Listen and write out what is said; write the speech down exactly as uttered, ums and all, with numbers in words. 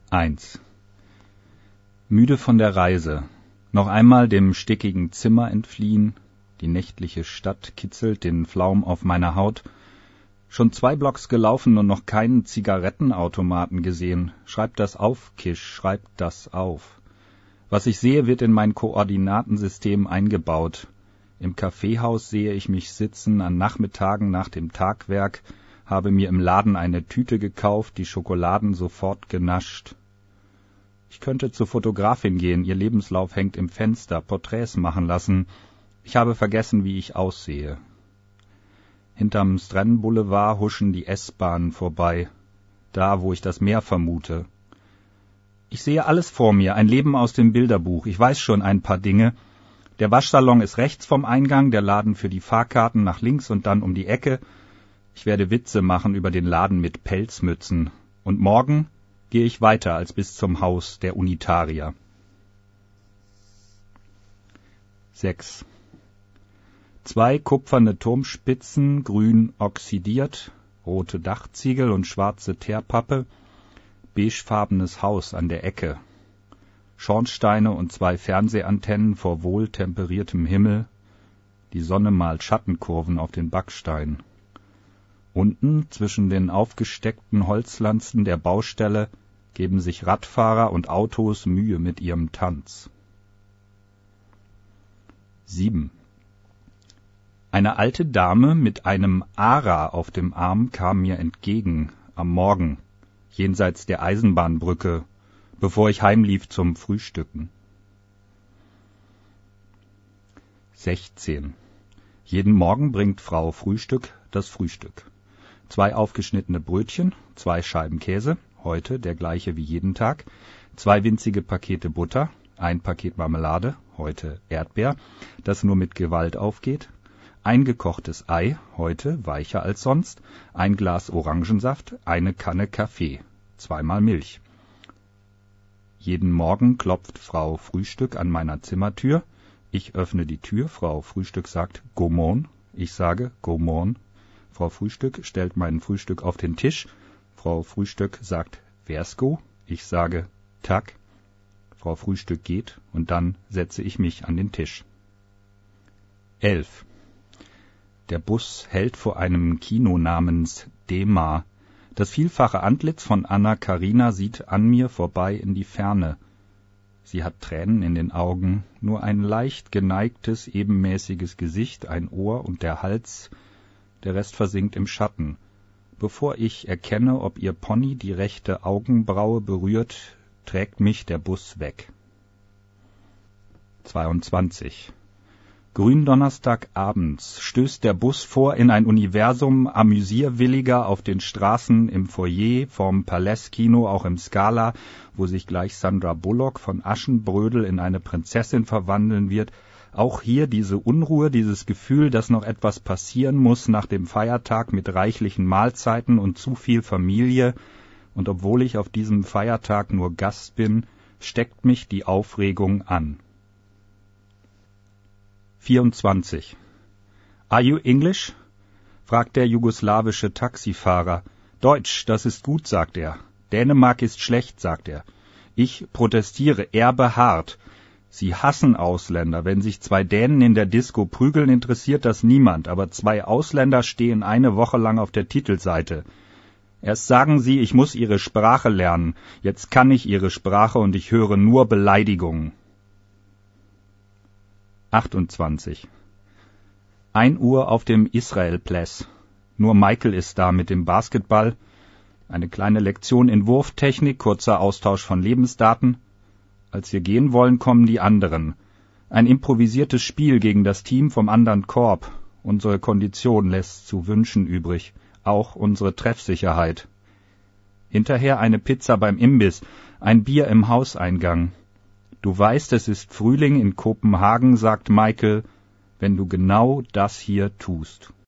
eins. Müde von der Reise, noch einmal dem stickigen Zimmer entfliehen, die nächtliche Stadt kitzelt den Flaum auf meiner Haut. Schon zwei Blocks gelaufen und noch keinen Zigarettenautomaten gesehen. Schreib das auf, Kisch, schreib das auf. Was ich sehe, wird in mein Koordinatensystem eingebaut. Im Kaffeehaus sehe ich mich sitzen an Nachmittagen nach dem Tagwerk, habe mir im Laden eine Tüte gekauft, die Schokoladen sofort genascht. Ich könnte zur Fotografin gehen, ihr Lebenslauf hängt im Fenster, Porträts machen lassen. Ich habe vergessen, wie ich aussehe. Hinterm Strand-Boulevard huschen die S-Bahnen vorbei, da, wo ich das Meer vermute. Ich sehe alles vor mir, ein Leben aus dem Bilderbuch. Ich weiß schon ein paar Dinge. Der Waschsalon ist rechts vom Eingang, der Laden für die Fahrkarten nach links und dann um die Ecke. Ich werde Witze machen über den Laden mit Pelzmützen. Und morgen gehe ich weiter als bis zum Haus der Unitarier. sechs. Zwei kupferne Turmspitzen, grün oxidiert, rote Dachziegel und schwarze Teerpappe, beigefarbenes Haus an der Ecke, Schornsteine und zwei Fernsehantennen vor wohltemperiertem Himmel, die Sonne malt Schattenkurven auf den Backstein. Unten, zwischen den aufgesteckten Holzlanzen der Baustelle, geben sich Radfahrer und Autos Mühe mit ihrem Tanz. sieben. Eine alte Dame mit einem Ara auf dem Arm kam mir entgegen, am Morgen, jenseits der Eisenbahnbrücke, bevor ich heimlief zum Frühstücken. sechzehn. Jeden Morgen bringt Frau Frühstück das Frühstück. Zwei aufgeschnittene Brötchen, zwei Scheiben Käse, heute der gleiche wie jeden Tag, zwei winzige Pakete Butter, ein Paket Marmelade, heute Erdbeer, das nur mit Gewalt aufgeht, ein gekochtes Ei, heute weicher als sonst, ein Glas Orangensaft, eine Kanne Kaffee, zweimal Milch. Jeden Morgen klopft Frau Frühstück an meiner Zimmertür. Ich öffne die Tür, Frau Frühstück sagt Gomorn, ich sage Gomorn. Frau Frühstück stellt mein Frühstück auf den Tisch. Frau Frühstück sagt Versko, ich sage Tak. Frau Frühstück geht und dann setze ich mich an den Tisch. elf. Der Bus hält vor einem Kino namens Dema. Das vielfache Antlitz von Anna Karina sieht an mir vorbei in die Ferne. Sie hat Tränen in den Augen, nur ein leicht geneigtes, ebenmäßiges Gesicht, ein Ohr und der Hals, der Rest versinkt im Schatten. Bevor ich erkenne, ob ihr Pony die rechte Augenbraue berührt, trägt mich der Bus weg. zweiundzwanzig. Gründonnerstagabends stößt der Bus vor in ein Universum Amüsierwilliger auf den Straßen, im Foyer, vorm Palästkino, auch im Scala, wo sich gleich Sandra Bullock von Aschenbrödel in eine Prinzessin verwandeln wird. Auch hier diese Unruhe, dieses Gefühl, dass noch etwas passieren muss nach dem Feiertag mit reichlichen Mahlzeiten und zu viel Familie. Und obwohl ich auf diesem Feiertag nur Gast bin, steckt mich die Aufregung an. vierundzwanzig. Are you English? Fragt der jugoslawische Taxifahrer. Deutsch, das ist gut, sagt er. Dänemark ist schlecht, sagt er. Ich protestiere, er beharrt. Sie hassen Ausländer. Wenn sich zwei Dänen in der Disco prügeln, interessiert das niemand. Aber zwei Ausländer stehen eine Woche lang auf der Titelseite. Erst sagen sie, ich muss ihre Sprache lernen. Jetzt kann ich ihre Sprache und ich höre nur Beleidigungen. achtundzwanzig. Ein Uhr auf dem Israel-Pläss. Nur Michael ist da mit dem Basketball. Eine kleine Lektion in Wurftechnik, kurzer Austausch von Lebensdaten. Als wir gehen wollen, kommen die anderen. Ein improvisiertes Spiel gegen das Team vom anderen Korb. Unsere Kondition lässt zu wünschen übrig. Auch unsere Treffsicherheit. Hinterher eine Pizza beim Imbiss, ein Bier im Hauseingang. Du weißt, es ist Frühling in Kopenhagen, sagt Michael, wenn du genau das hier tust.